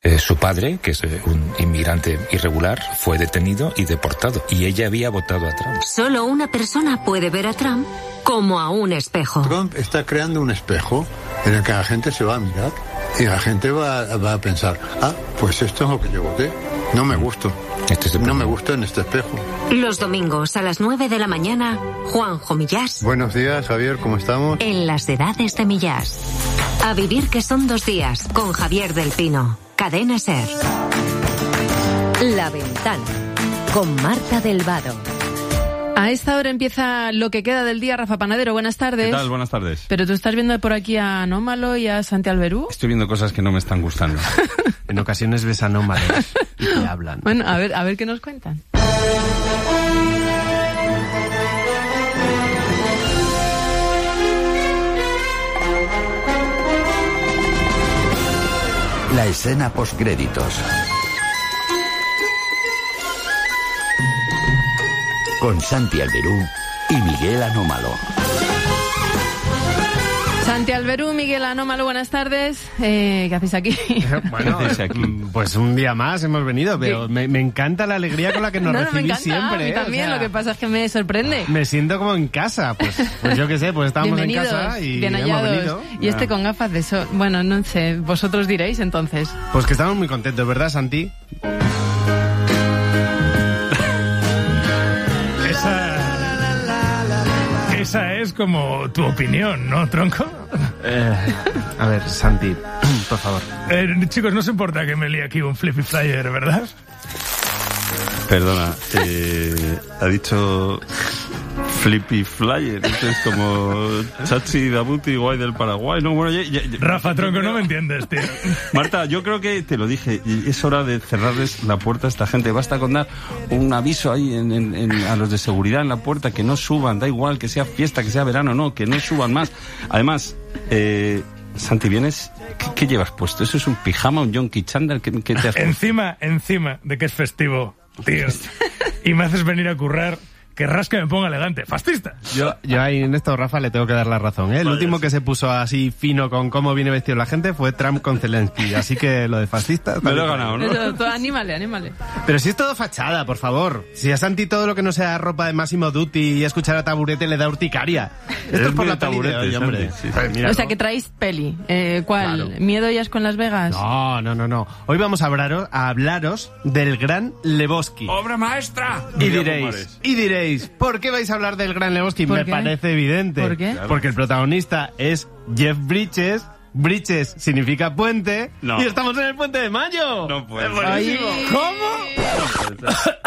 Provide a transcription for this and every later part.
Su padre, que es un inmigrante irregular, fue detenido y deportado. Y ella había votado a Trump. Solo una persona puede ver a Trump como a un espejo. Trump está creando un espejo en el que la gente se va a mirar y la gente va a pensar, pues esto es lo que yo voté. No me gusto. No me gusta en este espejo. Los domingos a las 9 de la mañana, Juanjo Millás. Buenos días, Javier, ¿cómo estamos? En las edades de Millás. A vivir que son 2 días, con Javier del Pino. Cadena SER. La Ventana, con Marta del Vado. A esta hora empieza lo que queda del día. Rafa Panadero, buenas tardes. ¿Qué tal? Buenas tardes. Pero tú estás viendo por aquí a Anómalo y a Santi Alberú. Estoy viendo cosas que no me están gustando. En ocasiones ves anómalos y te hablan. Bueno, a ver qué nos cuentan. La escena postcréditos. Con Santi Alberú y Miguel Anómalo. Santi Alberú, Miguel Anómalo, buenas tardes. ¿Qué hacéis aquí? Bueno, pues un día más hemos venido, pero me encanta la alegría con la que nos recibís siempre. A mí también, lo que pasa es que me sorprende. Me siento como en casa, pues yo qué sé, pues estábamos en casa y bien hemos hallados. venido. Y este con gafas de sol. Bueno, no sé, vosotros diréis entonces. Pues que estamos muy contentos, ¿verdad, Santi? Esa es como tu opinión, ¿no, tronco? A ver, Santi, por favor. Chicos, no se importa que me líe aquí un flippy flyer, ¿verdad? Perdona, ha dicho flippy flyer, esto es como Chachi Dabuti guay del Paraguay, ¿no? Bueno, Rafa, tronco, no me entiendes, tío. Marta, yo creo que te lo dije, es hora de cerrarles la puerta a esta gente. Basta con dar un aviso ahí a los de seguridad en la puerta, que no suban, da igual que sea fiesta, que sea verano, no, que no suban más. Además, Santi, ¿vienes? ¿Qué llevas puesto? ¿Eso es un pijama, un yonki chándal? ¿Qué te has puesto? Encima de que es festivo, tío, y me haces venir a currar. Querrás que me ponga elegante. ¡Fascista! Yo ahí en esto, Rafa, le tengo que dar la razón, ¿eh? El último que se puso así fino con cómo viene vestido la gente fue Trump con Zelensky. Así que lo de fascista... Me lo he ganado, ¿no? Eso, anímale. Pero si es todo fachada, por favor. Si a Santi todo lo que no sea ropa de Massimo Dutti y escuchar a Taburete le da urticaria. Esto es por la peli de hoy, hombre. Sí. O sea, que traéis peli. ¿Cuál? Claro. ¿Miedo ya es con Las Vegas? No. Hoy vamos a hablaros del Gran Lebowski. ¡Obra maestra! Y diréis, ¿por qué vais a hablar del Gran Lebowski? Me parece evidente. ¿Por qué? Porque el protagonista es Jeff Bridges. Bridges significa puente. No. Y estamos en el Puente de Mayo. No puede ser. ¿Cómo?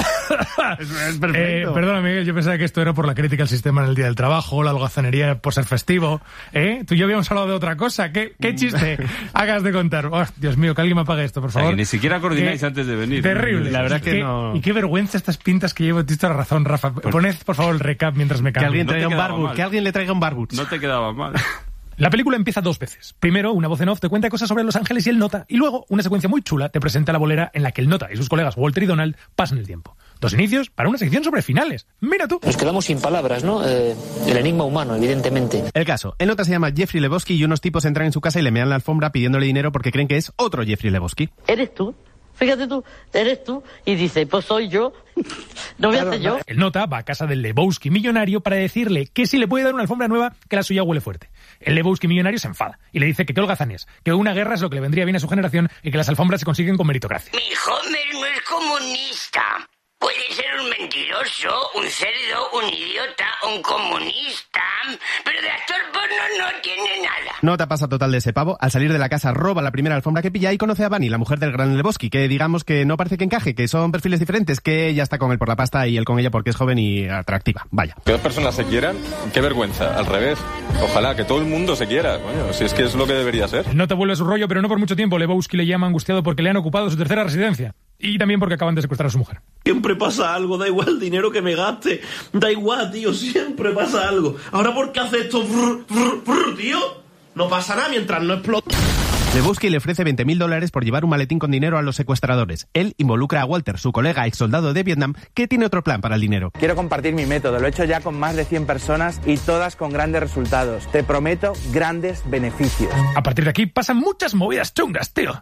Es perfecto. Perdona, Miguel, yo pensaba que esto era por la crítica al sistema en el Día del Trabajo, la holgazanería por ser festivo. Tú y yo habíamos hablado de otra cosa. ¿Qué chiste hagas de contar? Oh, Dios mío, que alguien me apague esto, por favor. O sea, que ni siquiera coordináis antes de venir. Terrible. La verdad es que no. Y qué vergüenza estas pintas que llevo. Tienes toda la razón, Rafa. Poned, por favor, el recap mientras me cambio. Que alguien le traiga un barbut. No te quedaba mal. La película empieza 2 veces. Primero, una voz en off te cuenta cosas sobre Los Ángeles y el nota, y luego, una secuencia muy chula te presenta la bolera en la que el nota y sus colegas Walter y Donald pasan el tiempo. 2 inicios para una sección sobre finales. ¡Mira tú! Nos quedamos sin palabras, ¿no? El enigma humano, evidentemente. El caso, el nota se llama Jeffrey Lebowski y unos tipos entran en su casa y le mean la alfombra pidiéndole dinero porque creen que es otro Jeffrey Lebowski. ¿Eres tú? Fíjate tú, eres tú. Y dice, pues soy yo. No voy a hacer yo. El nota va a casa del Lebowski millonario para decirle que si le puede dar una alfombra nueva, que la suya huele fuerte. El Lebowski millonario se enfada y le dice que qué holgazán es, que una guerra es lo que le vendría bien a su generación y que las alfombras se consiguen con meritocracia. Mi Homer no es comunista. Puede ser un mentiroso, un cerdo, un idiota, un comunista, pero de actor porno no tiene nada. Nota pasa total de ese pavo. Al salir de la casa roba la primera alfombra que pilla y conoce a Bunny, la mujer del Gran Lebowski, que digamos que no parece que encaje, que son perfiles diferentes, que ella está con él por la pasta y él con ella porque es joven y atractiva. Vaya. Que 2 personas se quieran, qué vergüenza, al revés. Ojalá que todo el mundo se quiera, coño, si es que es lo que debería ser. El nota vuelve a su rollo, pero no por mucho tiempo. Lebowski le llama angustiado porque le han ocupado su 3ª residencia. Y también porque acaban de secuestrar a su mujer. Siempre pasa algo, da igual el dinero que me gaste. Da igual, tío, siempre pasa algo. Ahora, ¿por qué hace esto, tío? No pasa nada mientras no explote. Lebowski le ofrece $20,000 por llevar un maletín con dinero a los secuestradores. Él involucra a Walter, su colega ex soldado de Vietnam, que tiene otro plan para el dinero. Quiero compartir mi método, lo he hecho ya con más de 100 personas y todas con grandes resultados. Te prometo grandes beneficios. A partir de aquí pasan muchas movidas chungas, tío.